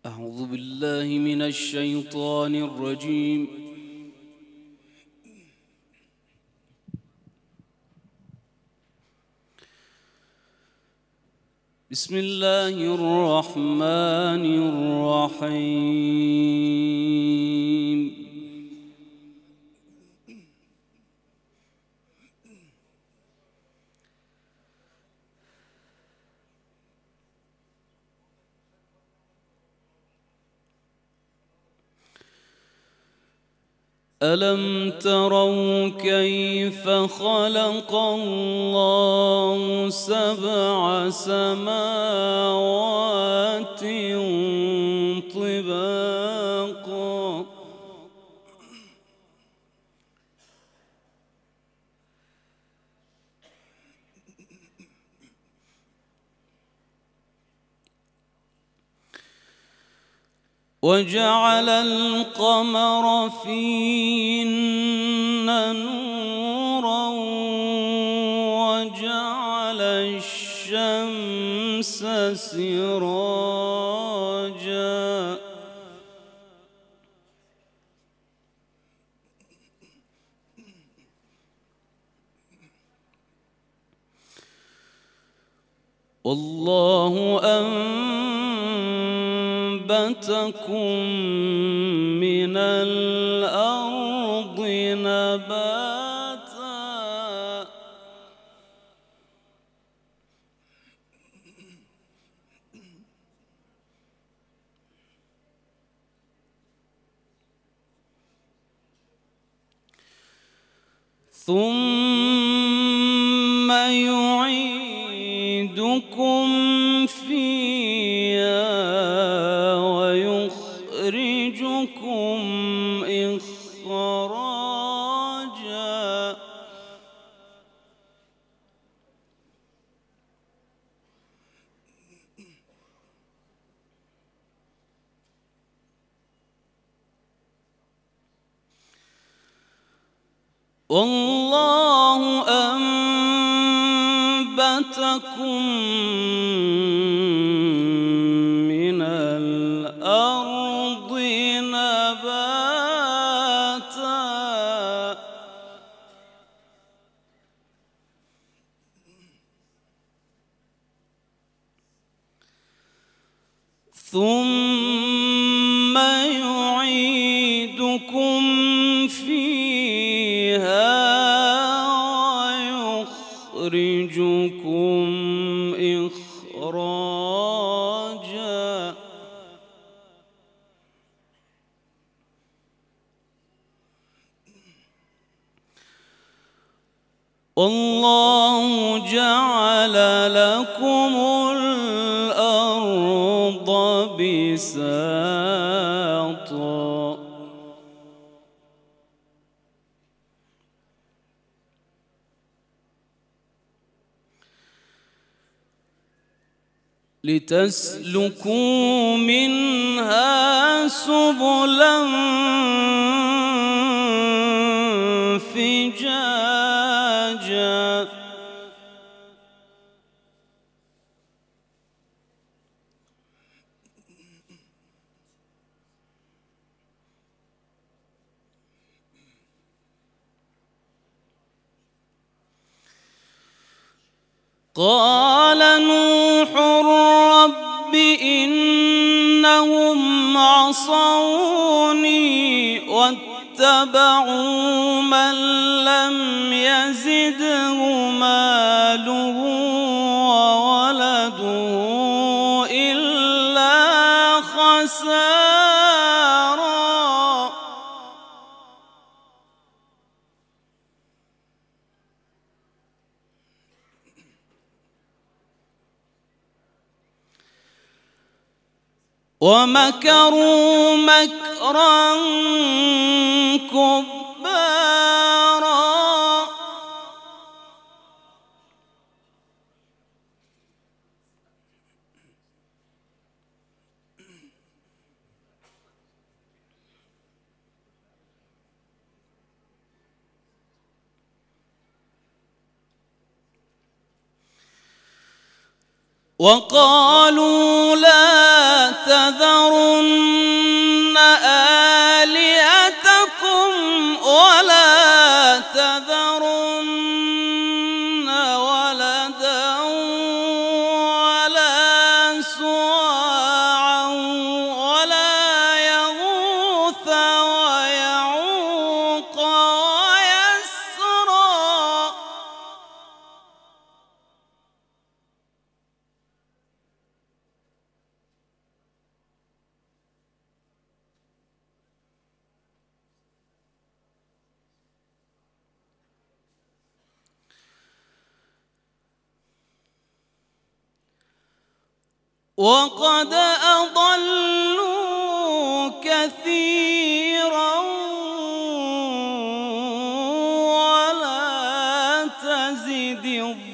أعوذ بالله من الشيطان الرجيم. بسم الله الرحمن الرحيم. ألم تروا كيف خلق الله 7 سماوات طباقا وجعل القمر فيهن نورا وجعل الشمس سراجا والله أنبتكم من الأرض نباتا ثم يعيدكم فيها ويخرجكم إخراجا والله أنبتكم من الأرض نباتا ثم يعيدكم فيها ويخرجكم إخراجا والله جعل لكم الأرض بساطا لتسلكوا منها سبلا فجاجا قال نوح رب إنهم عصوني واتبعوا من لم يزده ماله وولده إلا خسارا ومكروا مكرا كبارا وقالوا لا تذرن وقد أضلوا كثيرا ولا تزد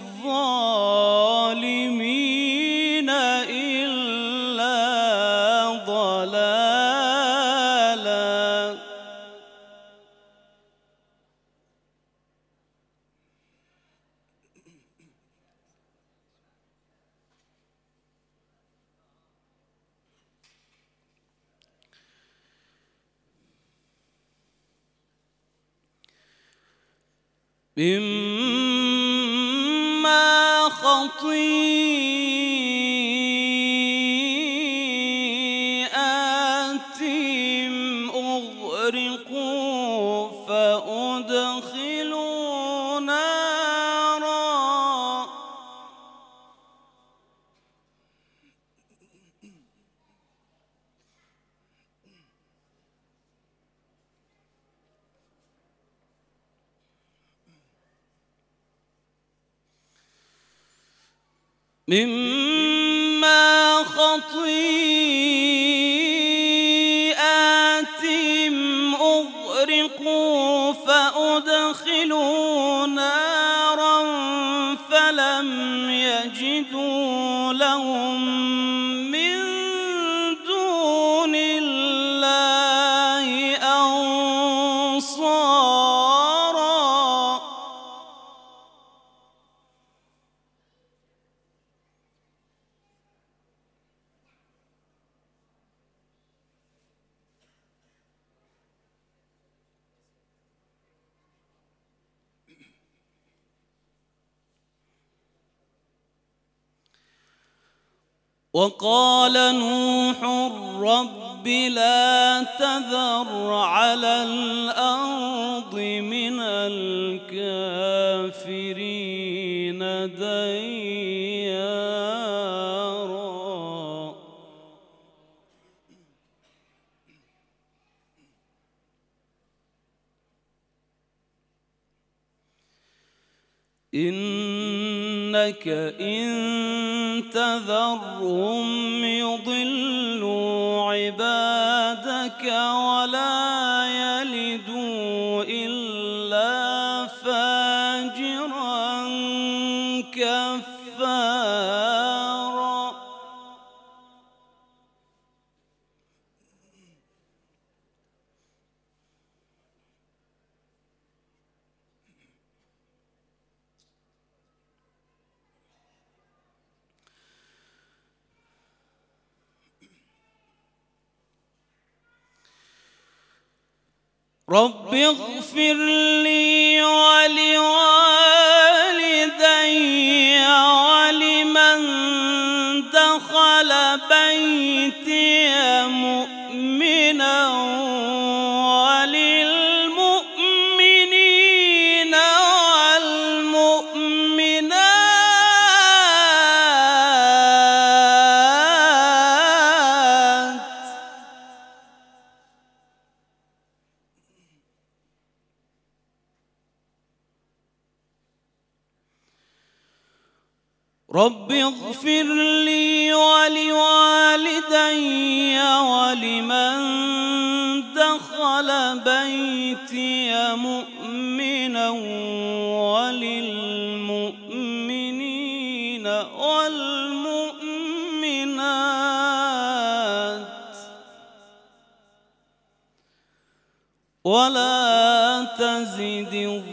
الظالمين إلا ضلالا. مما خطيئاتهم أغرقوا فأدخلوا نارا مما خطيئاتهم أغرقوا فأدخلوا نارا فلم يجدوا لهم من دون الله أنصارا. وقال نوح رب لا تذر على الأرض من الكافرين ديارا. إنك إن تذرهم يضلوا عبادك ولا يلدوا إلا فاجرا كفارا. رب اغفر لي ولوالدي ولمن دخل بيتي مؤمنا وللمؤمنين والمؤمنات. رب اغفر لي ولوالدي ولمن دخل بيتي مؤمنا وللمؤمنين والمؤمنات ولا تزد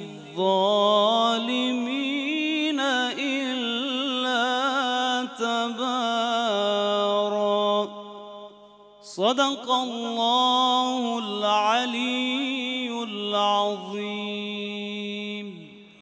الظالمين إلا تبارا. صدق الله العلي العظيم.